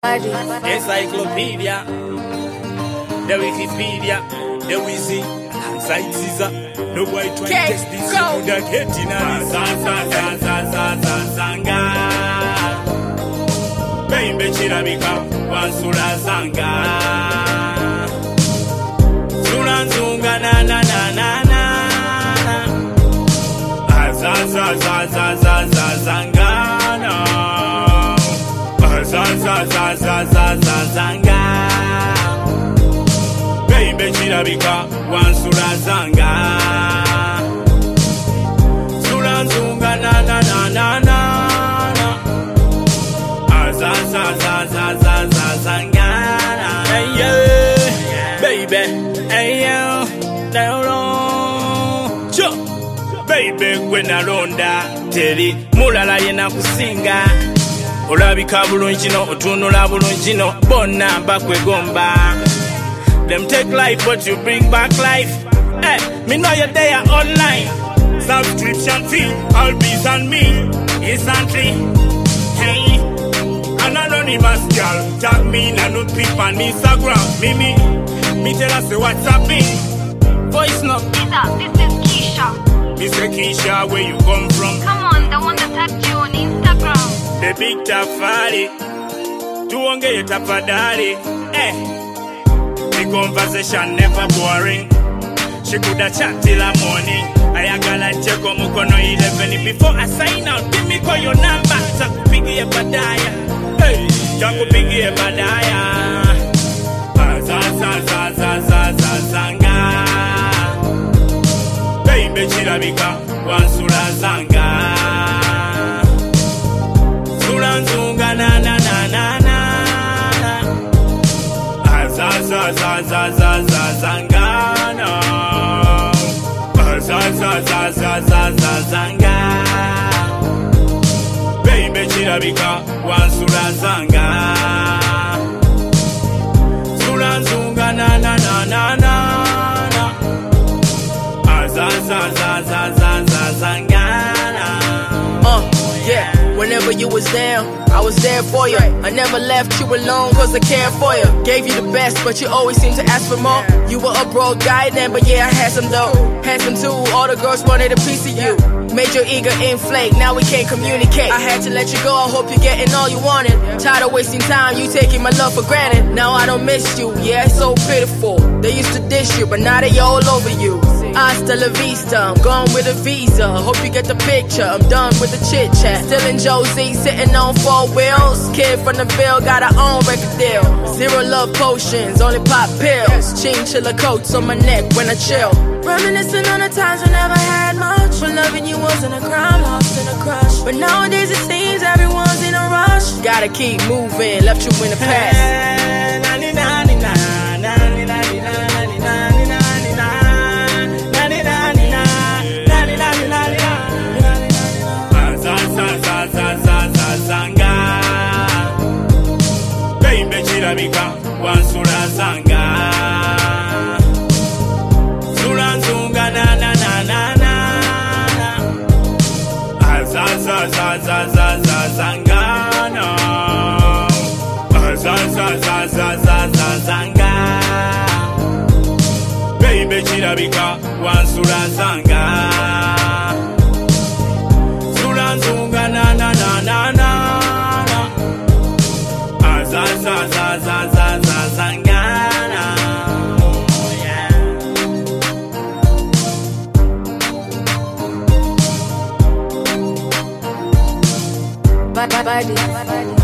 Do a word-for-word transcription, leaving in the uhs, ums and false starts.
Encyclopedia, the Wikipedia, the Wizzy, Side Caesar. No boy try to test this. You that hate in a Zanga. Baby Chirabika, one Sura Zanga. Suran Zunga na na na na na. Azazazazazaza Zangana. Zazazazazazanga. Baby Chirabika, one Sura Zanga. Suran Zunga na na na na na. Zazazazazazanga. Hey yo, baby, hey yo, down on. Cho, baby, when I ronda, teri mulala yena kusinga. Olabika bulungi no, otunula bulungi no, bonna bakwegomba. Them take life, but you bring back life. Hey, me know you're there online. Subscription fee, all bees on me, instantly. Hey, anonymous girl, tag me na no peep on Instagram. Mimi, me tell us what's happening. Voice note. Lisa, this is Keisha. Mister Keisha, where you come from? Come on, the one that tagged you on Instagram. The big tafari, tuongeye tafadhali. Eh, the conversation never boring. She coulda chat till the morning. Ayagala cheko mukono eleven before I sign out. Give me call your number. Takupigie badaya. Hey, takupigie badaya. Zazazazazazanga. Baby Chirabika, one Sura Zanga. Suranzunga na na na na na. Zazazazazazanga. Zazazazazazanga. Baby Chirabika, one Sura Zanga. Suranzunga na na na na na. Zazazazazazanga. Uh, yeah. Whenever you was down, I was there for you. I never left you alone cause I cared for you. Gave you the best, but you always seem to ask for more. You were a broke guy then, but yeah, I had some dough. Handsome too, all the girls wanted a piece of you. Made your ego inflate, now we can't communicate. I had to let you go, I hope you're getting all you wanted. Tired of wasting time, you taking my love for granted. Now I don't miss you, yeah, it's so pitiful. They used to dish you, but now they all over you. Hasta la vista, I'm gone with a visa. Hope you get the picture, I'm done with the chit chat. Still in Josie, sitting on four wheels. Kid from the Ville, got her own record deal. Zero love potions, only pop pills. Chinchilla coats on my neck when I chill. Reminiscing on the times I never had much. But loving you wasn't a crime, lost in a crush. But nowadays it seems everyone's in a rush. Gotta keep moving, left you in the past. Baby Chirabika, one Sura Zanga. Suranzunga na na na na na. Azazazazazazanga. Azazazazazazanga. Baby Chirabika, one Sura Zanga. Suranzunga na na na na na. Zazazazazazangana. Yeah. Body.